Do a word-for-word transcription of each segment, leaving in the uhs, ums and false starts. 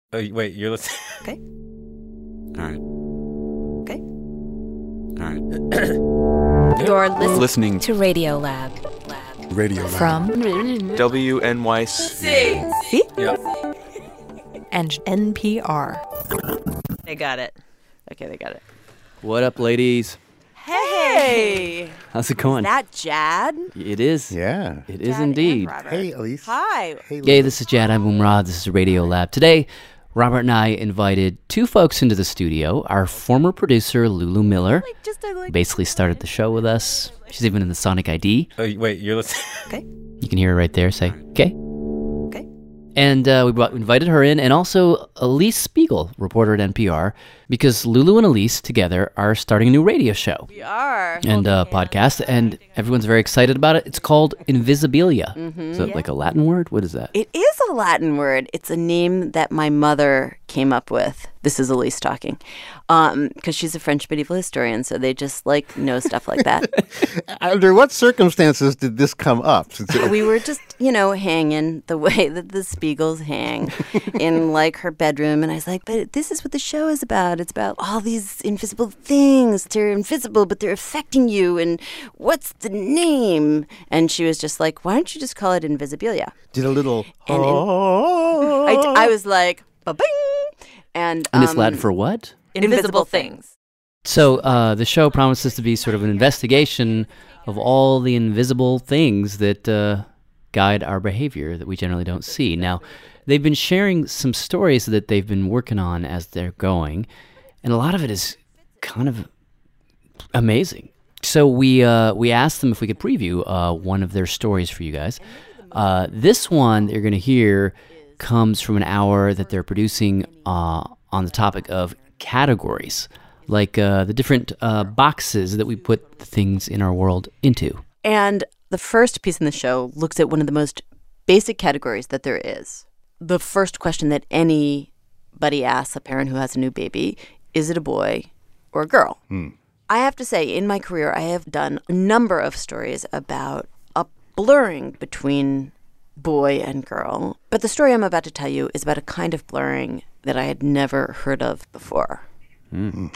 Oh, wait, you're listening? Okay. All right. Okay. All right. You're listening, Listening to Radio Lab. Lab. Radio Lab. From W N Y C. See? Yeah. and N P R. They got it. Okay, they got it. What up, ladies? Hey! How's it going? Is that Jad? It is. Yeah. It is Jad and indeed. Robert. Hey, Elise. Hi. Hey, Hey, this is Jad. I'm Umrad. This is Radio Lab. Today, Robert and I invited two folks into the studio. Our former producer, Lulu Miller, Like, just I like. basically started the show with us. She's even in the Sonic I D. Oh, wait, you're listening? Okay. You can hear her right there. Say, okay. Okay. And uh, we brought, invited her in, and also Elise Spiegel, reporter at N P R, because Lulu and Elise together are starting a new radio show We are. and uh, podcast, and everyone's very excited about it. It's called Invisibilia. Mm-hmm. Is that like a Latin word? What is that? It is a Latin word. It's a name that my mother came up with. This is Elise talking. Um, because she's a French medieval historian, so they just, like, know stuff like that. Under what circumstances did this come up? We were just, you know, hanging the way that the Spiegels hang in, like, her bedroom. And I was like, but this is what the show is about. It's about all these invisible things. They're invisible, but they're affecting you. And what's the name? And she was just like, why don't you just call it Invisibilia? Did a little. And in- oh. I, I was like, ba-bing. And, And it's um, Latin for what? invisible things. So uh, the show promises to be sort of an investigation of all the invisible things that uh, guide our behavior that we generally don't see. Now, they've been sharing some stories that they've been working on as they're going, and a lot of it is kind of amazing. So we uh, we asked them if we could preview uh, one of their stories for you guys. Uh, this one that you're going to hear comes from an hour that they're producing uh, on the topic of categories, like uh, the different uh, boxes that we put things in our world into. And the first piece in the show looks at one of the most basic categories that there is. The first question that anybody asks a parent who has a new baby, is it a boy or a girl? Hmm. I have to say, in my career, I have done a number of stories about a blurring between boy and girl. But the story I'm about to tell you is about a kind of blurring that I had never heard of before. Mm.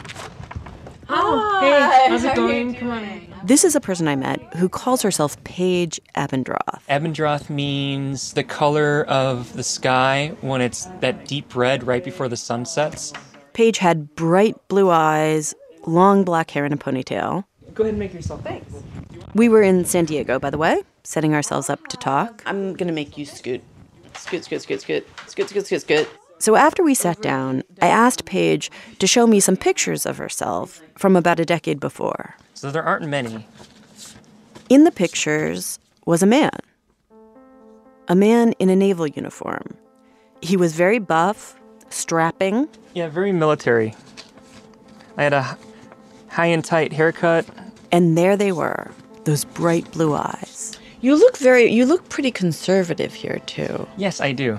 Oh, hey, how's it going? Come on. This is a person I met who calls herself Paige Abendroth. Abendroth means the color of the sky when it's that deep red right before the sun sets. Paige had bright blue eyes, long black hair in a ponytail. Go ahead and make yourself. Thanks. We were in San Diego, by the way, setting ourselves up to talk. I'm going to make you scoot. Scoot, scoot, scoot, scoot. Scoot, scoot, scoot, scoot. So after we sat down, I asked Paige to show me some pictures of herself from about a decade before. So there aren't many. In the pictures was a man. A man in a naval uniform. He was very buff, strapping. Yeah, very military. I had a high and tight haircut. And there they were, those bright blue eyes. You look very, you look pretty conservative here, too. Yes, I do.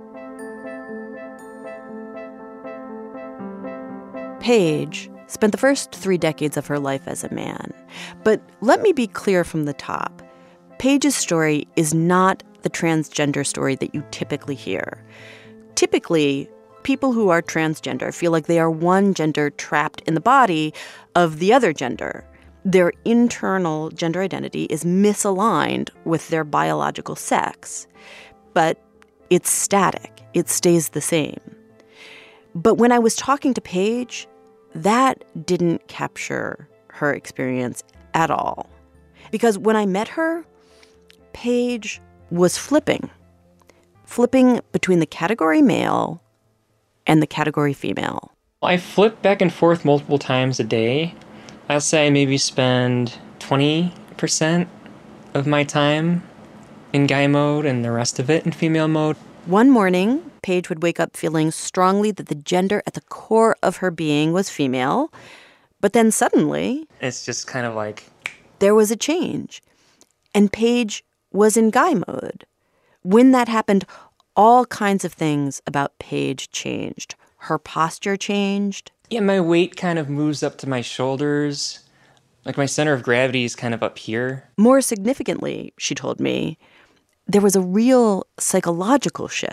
Paige spent the first three decades of her life as a man. But let me be clear from the top. Paige's story is not the transgender story that you typically hear. Typically, people who are transgender feel like they are one gender trapped in the body of the other gender. Their internal gender identity is misaligned with their biological sex. But it's static. It stays the same. But when I was talking to Paige, that didn't capture her experience at all. Because when I met her, Paige was flipping. Flipping between the category male and the category female. I flip back and forth multiple times a day. I'll say I maybe spend twenty percent of my time in guy mode and the rest of it in female mode. One morning, Paige would wake up feeling strongly that the gender at the core of her being was female. But then suddenly, It's just kind of like, there was a change. And Paige was in guy mode. When that happened, all kinds of things about Paige changed. Her posture changed. yeah, my weight kind of moves up to my shoulders. Like my center of gravity is kind of up here. More significantly, she told me, there was a real psychological shift.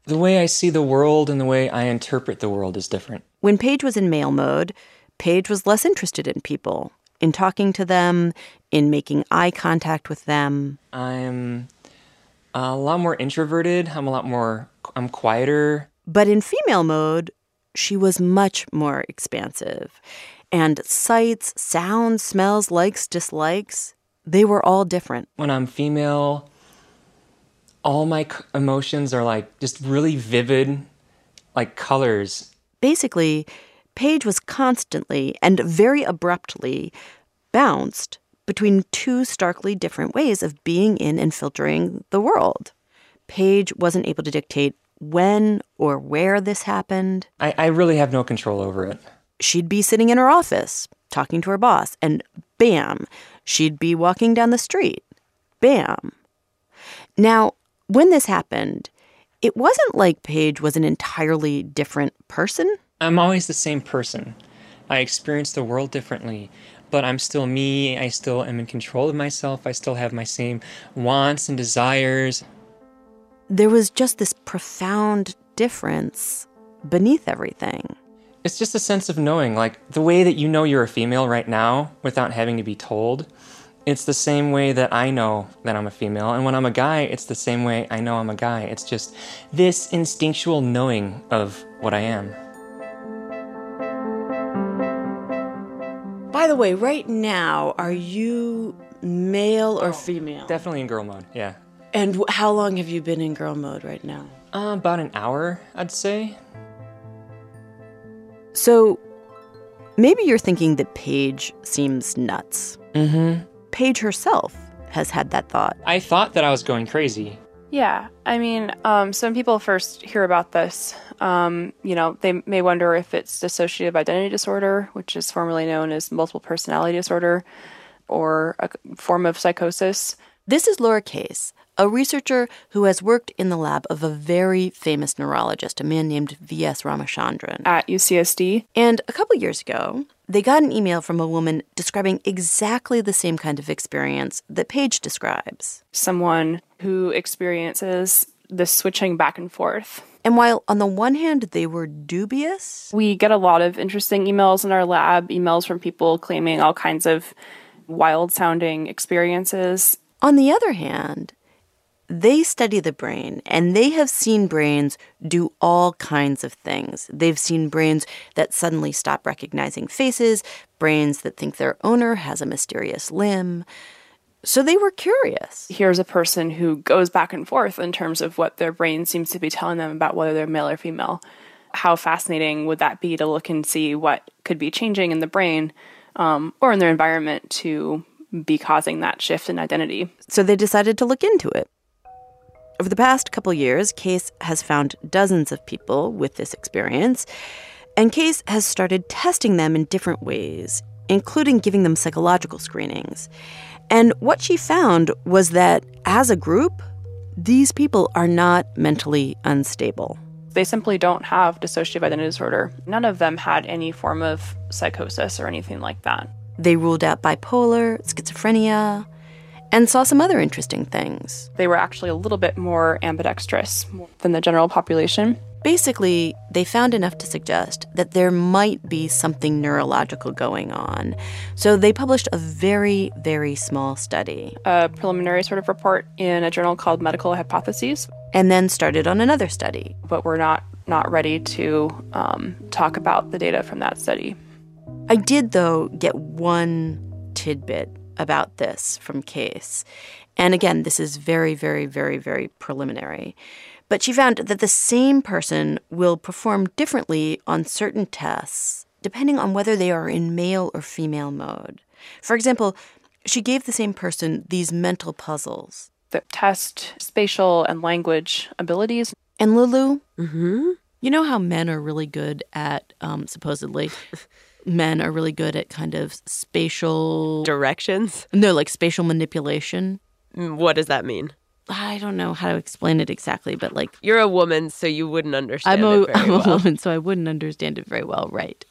The way I see the world and the way I interpret the world is different. When Paige was in male mode, Paige was less interested in people, in talking to them, in making eye contact with them. I'm a lot more introverted. I'm a lot more, I'm quieter. But in female mode, she was much more expansive. And sights, sounds, smells, likes, dislikes, they were all different. When I'm female, all my c- emotions are like just really vivid, like colors. Basically, Paige was constantly and very abruptly bounced between two starkly different ways of being in and filtering the world. Paige wasn't able to dictate when or where this happened. I, I really have no control over it. She'd be sitting in her office talking to her boss, and bam, she'd be walking down the street. Bam. Now, when this happened, it wasn't like Paige was an entirely different person. I'm always the same person. I experience the world differently, but I'm still me. I still am in control of myself. I still have my same wants and desires. There was just this profound difference beneath everything. It's just a sense of knowing, like the way that you know you're a female right now without having to be told. It's the same way that I know that I'm a female. And when I'm a guy, it's the same way I know I'm a guy. It's just this instinctual knowing of what I am. By the way, right now, are you male or female? Definitely in girl mode, yeah. And w- how long have you been in girl mode right now? Uh, about an hour, I'd say. So maybe you're thinking that Paige seems nuts. Mm-hmm. Paige herself has had that thought. I thought that I was going crazy. Yeah, I mean, um, so when people first hear about this, um, you know, they may wonder if it's dissociative identity disorder, which is formerly known as multiple personality disorder, or a form of psychosis. This is Laura Case, a researcher who has worked in the lab of a very famous neurologist, a man named V S Ramachandran. At U C S D. And a couple years ago, they got an email from a woman describing exactly the same kind of experience that Paige describes. Someone who experiences this switching back and forth. And while on the one hand they were dubious, we get a lot of interesting emails in our lab, emails from people claiming all kinds of wild-sounding experiences. On the other hand, they study the brain, and they have seen brains do all kinds of things. They've seen brains that suddenly stop recognizing faces, brains that think their owner has a mysterious limb. So they were curious. Here's a person who goes back and forth in terms of what their brain seems to be telling them about whether they're male or female. How fascinating would that be to look and see what could be changing in the brain um, or in their environment to be causing that shift in identity? So they decided to look into it. Over the past couple years, Case has found dozens of people with this experience, and Case has started testing them in different ways, including giving them psychological screenings. And what she found was that, as a group, these people are not mentally unstable. They simply don't have dissociative identity disorder. None of them had any form of psychosis or anything like that. They ruled out bipolar, schizophrenia, and saw some other interesting things. They were actually a little bit more ambidextrous than the general population. Basically, they found enough to suggest that there might be something neurological going on. So they published a very, very small study. A preliminary sort of report in a journal called Medical Hypotheses. And then started on another study. But we're not, not ready to um, talk about the data from that study. I did, though, get one tidbit about this from Case. And again, this is very, very, very, very preliminary. But she found that the same person will perform differently on certain tests, depending on whether they are in male or female mode. For example, she gave the same person these mental puzzles that test spatial and language abilities. And Lulu, mm-hmm. you know how men are really good at, um, supposedly... men are really good at kind of spatial... Directions? No, like spatial manipulation. What does that mean? I don't know how to explain it exactly, but like... You're a woman, so you wouldn't understand I'm a, it very I'm a well. woman, so I wouldn't understand it very well, right.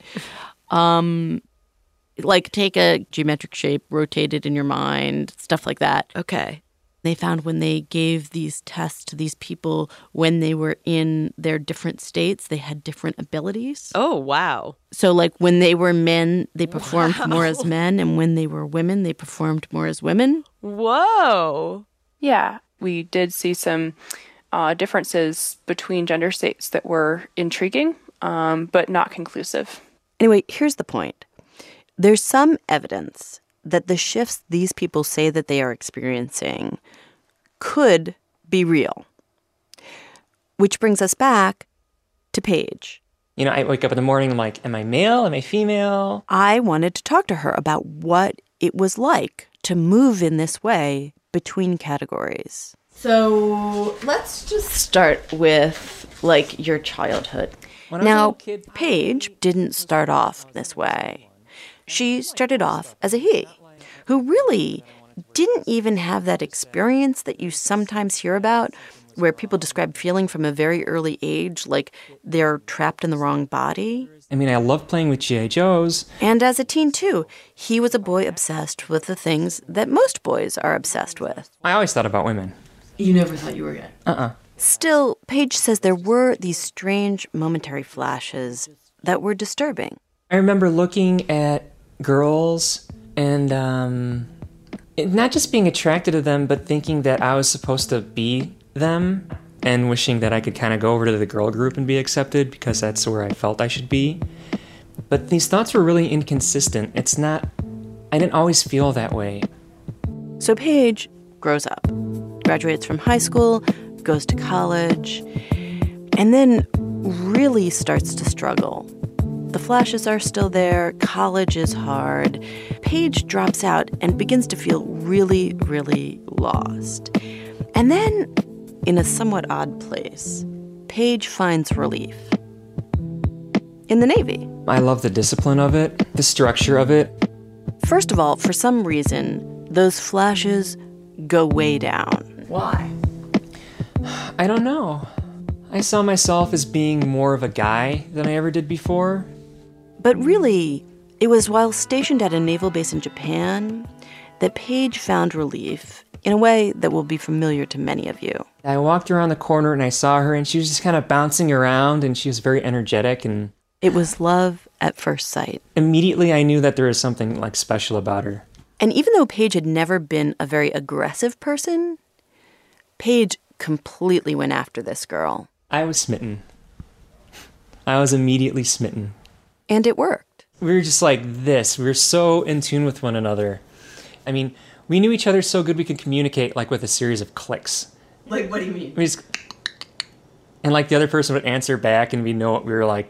Um, like take a geometric shape, rotate it in your mind, stuff like that. Okay. They found when they gave these tests to these people when they were in their different states, they had different abilities. Oh, wow. So, like, when they were men, they performed wow. more as men, and when they were women, they performed more as women. Whoa. Yeah, we did see some uh, differences between gender states that were intriguing, um, but not conclusive. Anyway, here's the point. There's some evidence that the shifts these people say that they are experiencing could be real. Which brings us back to Paige. You know, I wake up in the morning, I'm like, am I male? Am I female? I wanted to talk to her about what it was like to move in this way between categories. So let's just start with, like, your childhood. Now, kid, Paige didn't start off this way. She started off as a he, who really didn't even have that experience that you sometimes hear about, where people describe feeling from a very early age like they're trapped in the wrong body. I mean, I love playing with G I Joes. And as a teen, too, he was a boy obsessed with the things that most boys are obsessed with. I always thought about women. You never thought you were gay? Uh-uh. Still, Paige says there were these strange momentary flashes that were disturbing. I remember looking at girls and um, not just being attracted to them, but thinking that I was supposed to be them and wishing that I could kind of go over to the girl group and be accepted because that's where I felt I should be. But these thoughts were really inconsistent. It's not, I didn't always feel that way. So Paige grows up, graduates from high school, goes to college, and then really starts to struggle. The flashes are still there, college is hard. Paige drops out and begins to feel really, really lost. And then, in a somewhat odd place, Paige finds relief. In the Navy. I love the discipline of it, the structure of it. First of all, for some reason, those flashes go way down. Why? I don't know. I saw myself as being more of a guy than I ever did before. But really, it was while stationed at a naval base in Japan that Paige found relief in a way that will be familiar to many of you. I walked around the corner and I saw her and she was just kind of bouncing around and she was very energetic and... It was love at first sight. Immediately I knew that there was something like special about her. And even though Paige had never been a very aggressive person, Paige completely went after this girl. I was smitten. I was immediately smitten. And it worked. We were just like this. We were so in tune with one another. I mean, we knew each other so good we could communicate like with a series of clicks. Like, what do you mean? We just, and like the other person would answer back and we know what we were like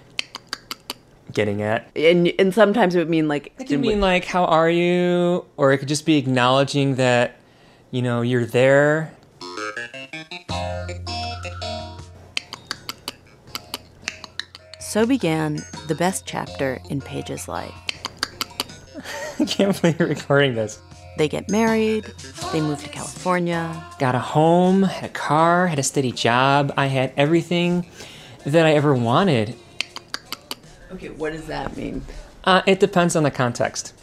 getting at. And and sometimes it would mean like... It could mean like, how are you? Or it could just be acknowledging that, you know, you're there. So began the best chapter in Paige's life. I can't believe you're recording this. They get married, they move to California. Got a home, had a car, had a steady job. I had everything that I ever wanted. Okay, what does that mean? Uh, it depends on the context.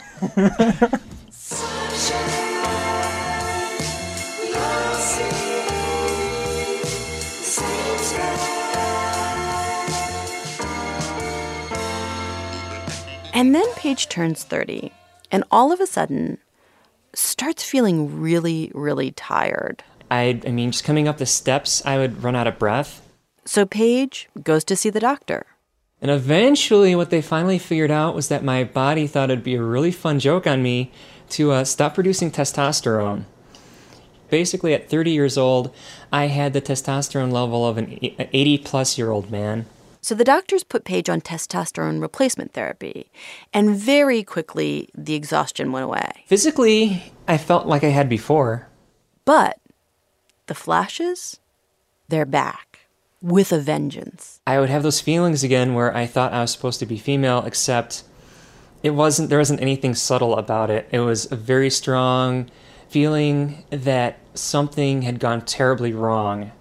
And then Paige turns thirty, and all of a sudden starts feeling really, really tired. I, I mean, just coming up the steps, I would run out of breath. So Paige goes to see the doctor. And eventually what they finally figured out was that my body thought it'd be a really fun joke on me to uh, stop producing testosterone. Basically, at thirty years old, I had the testosterone level of an eighty-plus-year-old man. So the doctors put Paige on testosterone replacement therapy, and very quickly the exhaustion went away. Physically, I felt like I had before. But the flashes, they're back, with a vengeance. I would have those feelings again where I thought I was supposed to be female, except it wasn't. There wasn't anything subtle about it. It was a very strong feeling that something had gone terribly wrong.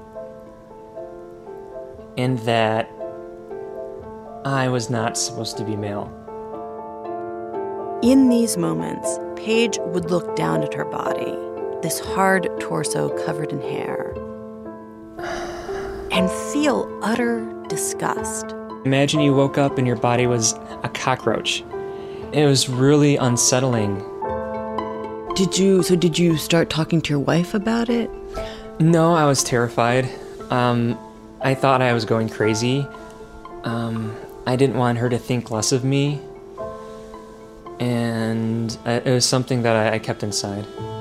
And that I was not supposed to be male. In these moments, Paige would look down at her body this hard torso covered in hair, and feel utter disgust. Imagine you woke up and your body was a cockroach. It was really unsettling. Did you, so did you start talking to your wife about it? No, I was terrified. Um, I thought I was going crazy. Um, I didn't want her to think less of me. And it was something that I, I kept inside.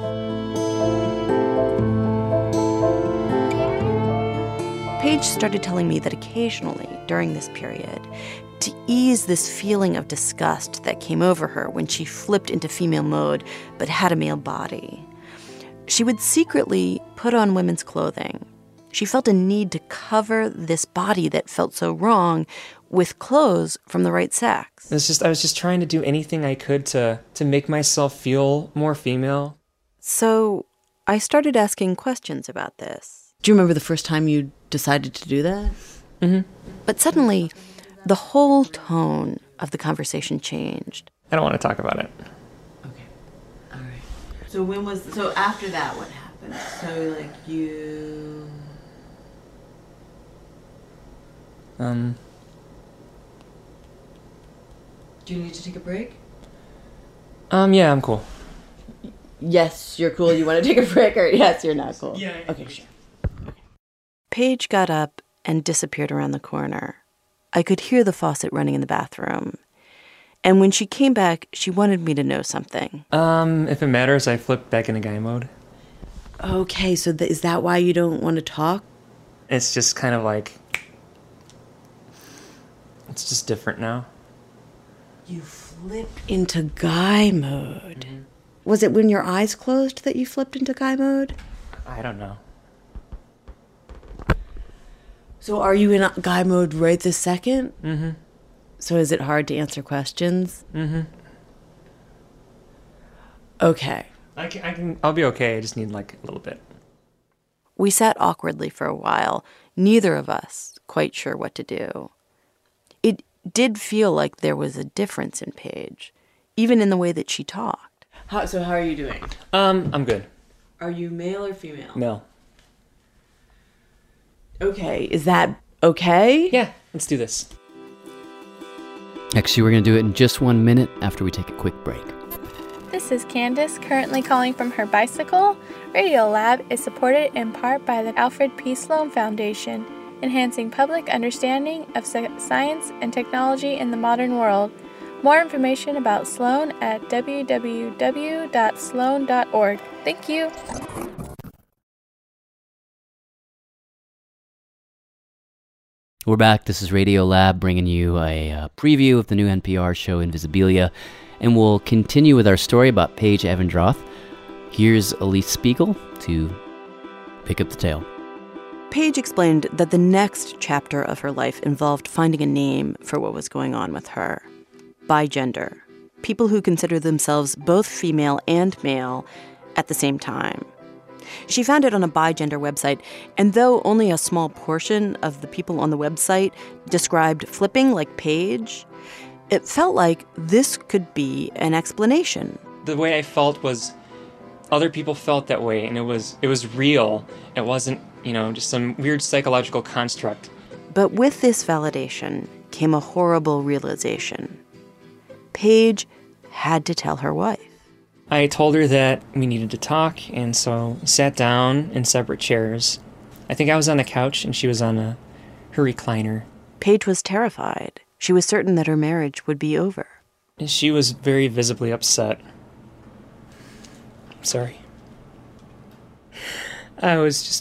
Paige started telling me that occasionally, during this period, to ease this feeling of disgust that came over her when she flipped into female mode but had a male body, she would secretly put on women's clothing. She felt a need to cover this body that felt so wrong with clothes from the right sex. It was just I was just trying to do anything I could to to make myself feel more female. So I started asking questions about this. Do you remember the first time you decided to do that? Mm-hmm. But suddenly, the whole tone of the conversation changed. I don't want to talk about it. Okay. All right. So when was, so after that, what happened? So, like, you... Um... Do you need to take a break? Um, yeah, I'm cool. Yes, you're cool. You want to take a break, or yes, you're not cool? Yeah. Okay, sure. Paige got up and disappeared around the corner. I could hear the faucet running in the bathroom. And when she came back, she wanted me to know something. Um, if it matters, I flipped back into guy mode. Okay, so th- is that why you don't want to talk? It's just kind of like... It's just different now. You flipped into guy mode. Mm-hmm. Was it when your eyes closed that you flipped into guy mode? I don't know. So are you in guy mode right this second? Mm-hmm. So is it hard to answer questions? Mm-hmm. Okay. I can, I can, I'll be okay. I just need, like, a little bit. We sat awkwardly for a while, neither of us quite sure what to do. It did feel like there was a difference in Paige, even in the way that she talked. How, so how are you doing? Um, I'm good. Are you male or female? Male. Okay, is that okay? Yeah, let's do this. Actually, we're going to do it in just one minute after we take a quick break. This is Candace, currently calling from her bicycle. Radio Lab is supported in part by the Alfred P. Sloan Foundation, enhancing public understanding of science and technology in the modern world. More information about Sloan at w w w dot sloan dot org. Thank you. We're back. This is Radio Lab bringing you a uh, preview of the new N P R show Invisibilia, and we'll continue with our story about Paige Evendroth. Here's Elise Spiegel to pick up the tale. Paige explained that the next chapter of her life involved finding a name for what was going on with her. Bigender. People who consider themselves both female and male at the same time. She found it on a bigender website, and though only a small portion of the people on the website described flipping like Paige, it felt like this could be an explanation. The way I felt was other people felt that way, and it was it was real. It wasn't, you know, just some weird psychological construct. But with this validation came a horrible realization. Paige had to tell her wife. I told her that we needed to talk, and so sat down in separate chairs. I think I was on a couch, and she was on a her recliner. Paige was terrified. She was certain that her marriage would be over. And she was very visibly upset. I'm sorry. I was just...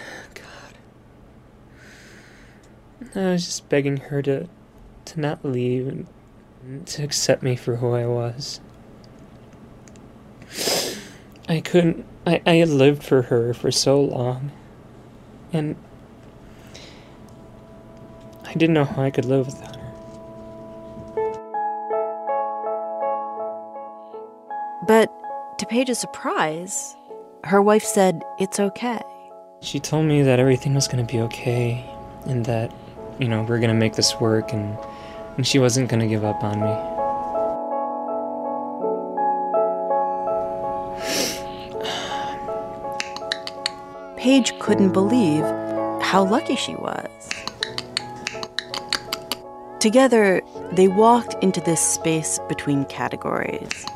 God. I was just begging her to, to not leave and to accept me for who I was. I couldn't... I, I had lived for her for so long. And... I didn't know how I could live without her. But, to Paige's surprise, her wife said it's okay. She told me that everything was going to be okay, and that, you know, we're going to make this work, and, and she wasn't going to give up on me. Paige couldn't believe how lucky she was. Together, they walked into this space between categories.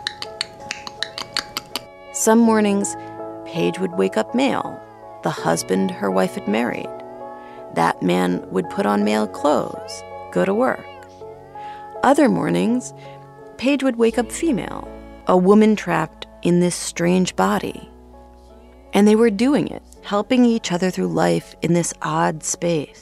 Some mornings, Paige would wake up male, the husband her wife had married. That man would put on male clothes, go to work. Other mornings, Paige would wake up female, a woman trapped in this strange body. And they were doing it, helping each other through life in this odd space.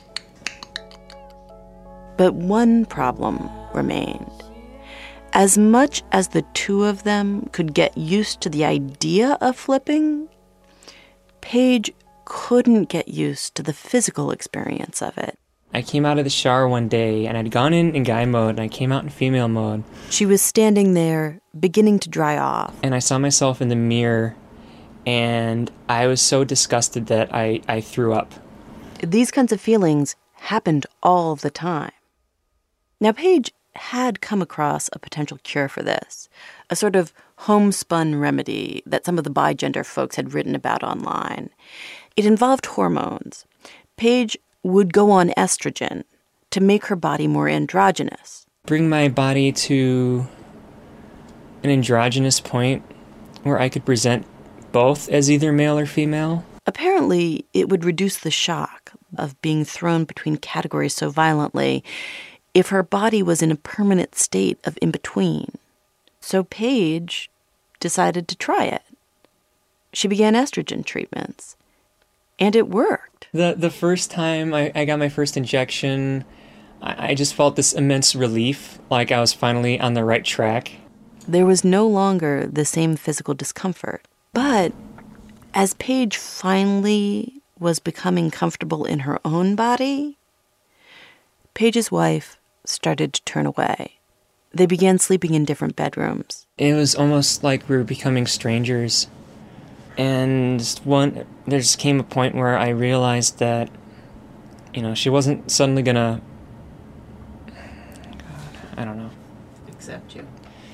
But one problem remained. As much as the two of them could get used to the idea of flipping, Paige couldn't get used to the physical experience of it. I came out of the shower one day, and I'd gone in in guy mode, and I came out in female mode. She was standing there, beginning to dry off. And I saw myself in the mirror, and I was so disgusted that I, I threw up. These kinds of feelings happened all the time. Now, Paige had come across a potential cure for this, a sort of homespun remedy that some of the bi-gender folks had written about online. It involved hormones. Paige would go on estrogen to make her body more androgynous. Bring my body to an androgynous point where I could present both as either male or female. Apparently, it would reduce the shock of being thrown between categories so violently if her body was in a permanent state of in-between. So Paige decided to try it. She began estrogen treatments, and it worked. The the first time I, I got my first injection, I, I just felt this immense relief, like I was finally on the right track. There was no longer the same physical discomfort. But as Paige finally was becoming comfortable in her own body, Paige's wife started to turn away. They began sleeping in different bedrooms. It was almost like we were becoming strangers. And one, there just came a point where I realized that, you know, she wasn't suddenly gonna, God, I don't know. Accept you.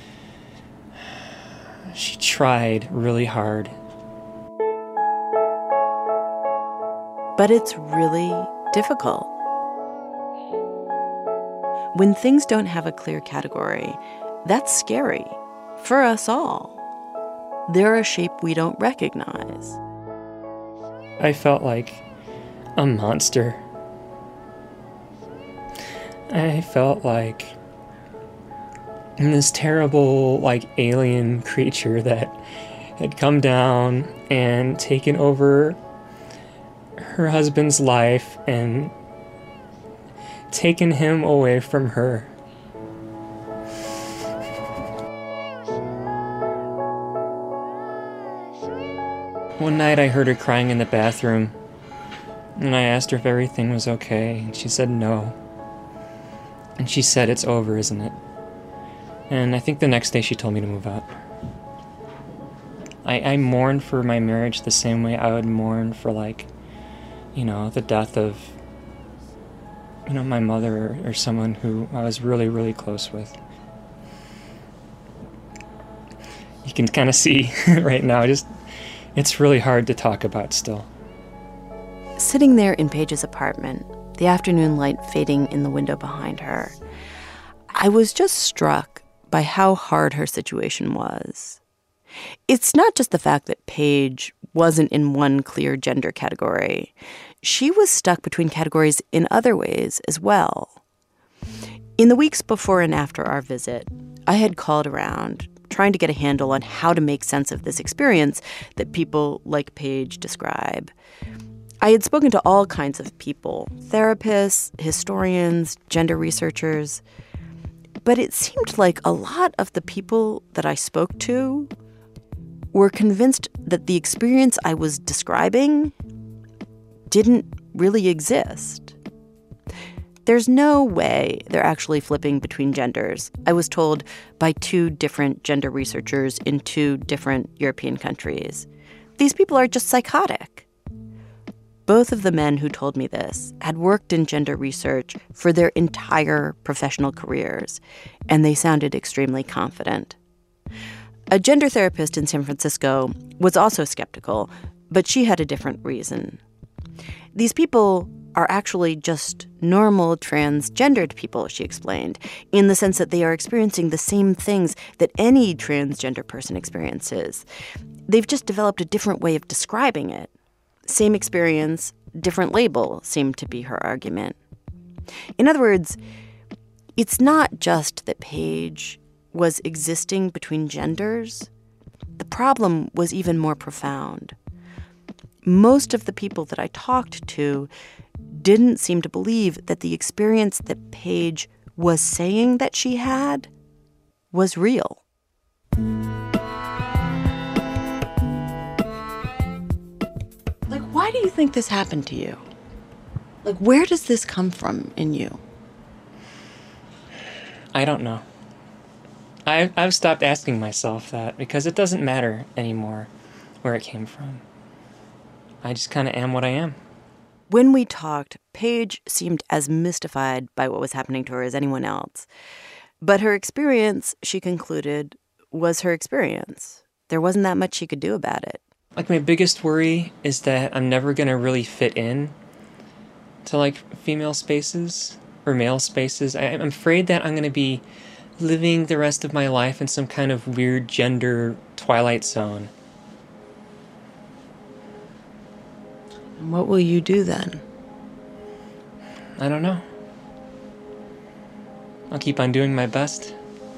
She tried really hard. But it's really difficult. When things don't have a clear category, that's scary for us all. They're a shape we don't recognize. I felt like a monster. I felt like this terrible, like, alien creature that had come down and taken over her husband's life and taken him away from her. One night I heard her crying in the bathroom, and I asked her if everything was okay, and she said no. And she said, "It's over, isn't it?" And I think the next day she told me to move out. I, I mourned for my marriage the same way I would mourn for, like, you know, the death of, you know, my mother or, or someone who I was really, really close with. You can kind of see right now, just, it's really hard to talk about still. Sitting there in Paige's apartment, the afternoon light fading in the window behind her, I was just struck by how hard her situation was. It's not just the fact that Paige wasn't in one clear gender category. She was stuck between categories in other ways as well. In the weeks before and after our visit, I had called around, trying to get a handle on how to make sense of this experience that people like Paige describe. I had spoken to all kinds of people, therapists, historians, gender researchers, but it seemed like a lot of the people that I spoke to were convinced that the experience I was describing didn't really exist. There's no way they're actually flipping between genders, I was told by two different gender researchers in two different European countries. These people are just psychotic. Both of the men who told me this had worked in gender research for their entire professional careers, and they sounded extremely confident. A gender therapist in San Francisco was also skeptical, But she had a different reason. These people are actually just normal transgendered people, she explained, in the sense that they are experiencing the same things that any transgender person experiences. They've just developed a different way of describing it. Same experience, different label seemed to be her argument. In other words, it's not just that Paige was existing between genders. The problem was even more profound. Most of the people that I talked to didn't seem to believe that the experience that Paige was saying that she had was real. Like, why do you think this happened to you? Like, where does this come from in you? I don't know. I've, I've stopped asking myself that because it doesn't matter anymore where it came from. I just kind of am what I am. When we talked, Paige seemed as mystified by what was happening to her as anyone else. But her experience, she concluded, was her experience. There wasn't that much she could do about it. Like, my biggest worry is that I'm never going to really fit in to, like, female spaces or male spaces. I, I'm afraid that I'm going to be living the rest of my life in some kind of weird gender twilight zone. And what will you do then? I don't know. I'll keep on doing my best.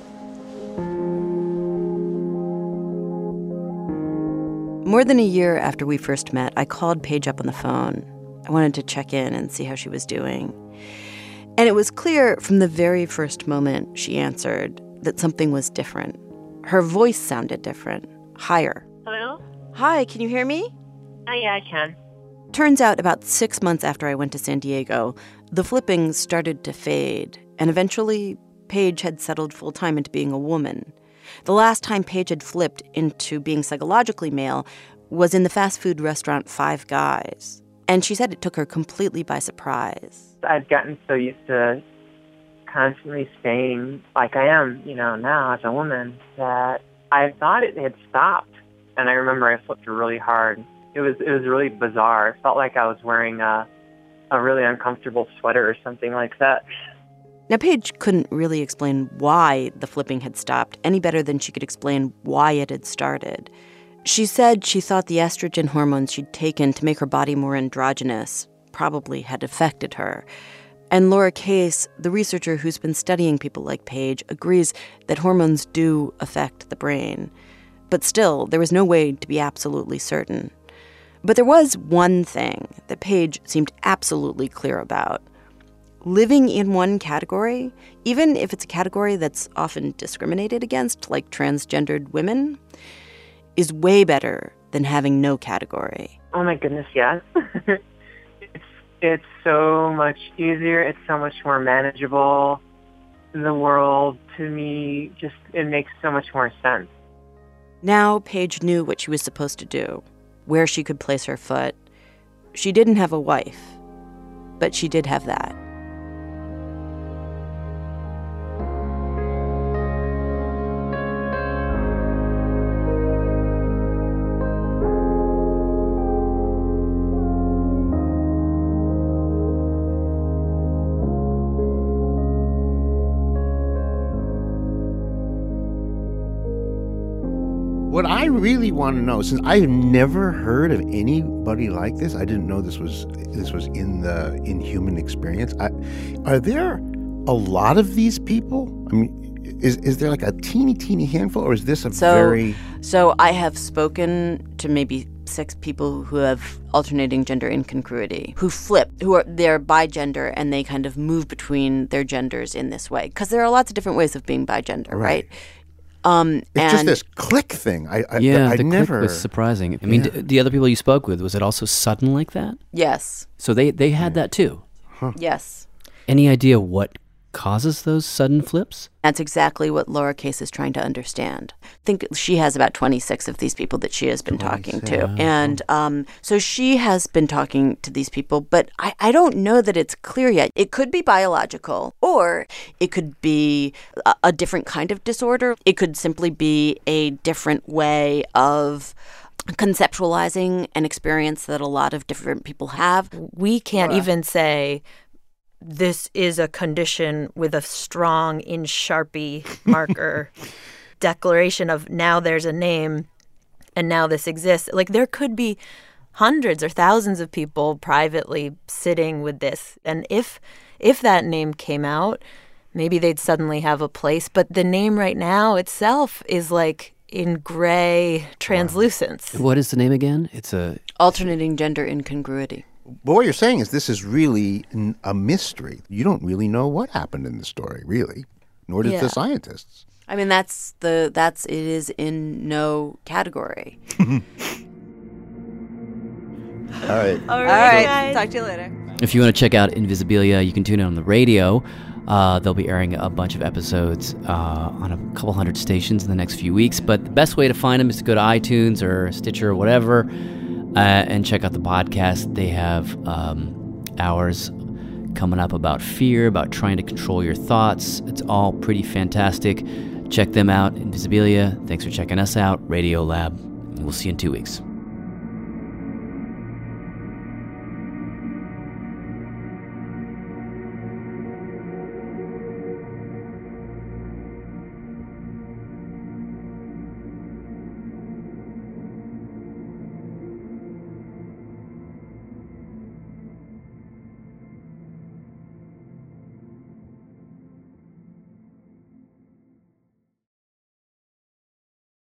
More than a year after we first met, I called Paige up on the phone. I wanted to check in and see how she was doing. And it was clear from the very first moment she answered that something was different. Her voice sounded different, higher. Hello? Hi, can you hear me? Oh, yeah, I can. Turns out about six months after I went to San Diego, the flipping started to fade, and eventually Paige had settled full-time into being a woman. The last time Paige had flipped into being psychologically male was in the fast food restaurant Five Guys. And she said it took her completely by surprise. I'd gotten so used to constantly staying like I am, you know, now as a woman, that I thought it had stopped. And I remember I flipped really hard. It was it was really bizarre. It felt like I was wearing a, a really uncomfortable sweater or something like that. Now, Paige couldn't really explain why the flipping had stopped any better than she could explain why it had started. She said she thought the estrogen hormones she'd taken to make her body more androgynous probably had affected her. And Laura Case, the researcher who's been studying people like Paige, agrees that hormones do affect the brain. But still, there was no way to be absolutely certain. But there was one thing that Paige seemed absolutely clear about. Living in one category, even if it's a category that's often discriminated against, like transgendered women, is way better than having no category. Oh my goodness, yes. it's it's so much easier. It's so much more manageable. The world, to me, just, it makes so much more sense. Now Paige knew what she was supposed to do, where she could place her foot. She didn't have a wife, but she did have that. What I really want to know, since I've never heard of anybody like this, I didn't know this was this was in the in human experience. I, are there a lot of these people? I mean, is is there like a teeny teeny handful, or is this a so, very? So I have spoken to maybe six people who have alternating gender incongruity, who flip, who are they're bigender, and they kind of move between their genders in this way, because there are lots of different ways of being bigender, right? right? Um, it's and just this click thing. I, I yeah, I the never click was surprising. I mean, yeah. d- the other people you spoke with, was it also sudden like that? Yes. So they they had that too. Huh. Yes. Any idea what causes those sudden flips? That's exactly what Laura Case is trying to understand. I think she has about twenty-six of these people that she has been talking to. And um, so she has been talking to these people, but I, I don't know that it's clear yet. It could be biological, or it could be a, a different kind of disorder. It could simply be a different way of conceptualizing an experience that a lot of different people have. We can't yeah. even say this is a condition with a strong in Sharpie marker declaration of now there's a name and now this exists. Like there could be hundreds or thousands of people privately sitting with this. And if if that name came out, maybe they'd suddenly have a place. But the name right now itself is like in gray translucence. Wow. What is the name again? It's a... Alternating gender incongruity. But what you're saying is this is really a mystery. You don't really know what happened in the story, really, nor did yeah. the scientists. I mean, that's the that's it is in no category. All right. All right. All right. Talk to you later. If you want to check out Invisibilia, you can tune in on the radio. Uh, they'll be airing a bunch of episodes uh, on a couple hundred stations in the next few weeks. But the best way to find them is to go to iTunes or Stitcher or whatever uh, and check out the podcast. They have um, hours coming up about fear, about trying to control your thoughts. It's all pretty fantastic. Check them out, Invisibilia. Thanks for checking us out, Radio Lab. We'll see you in two weeks.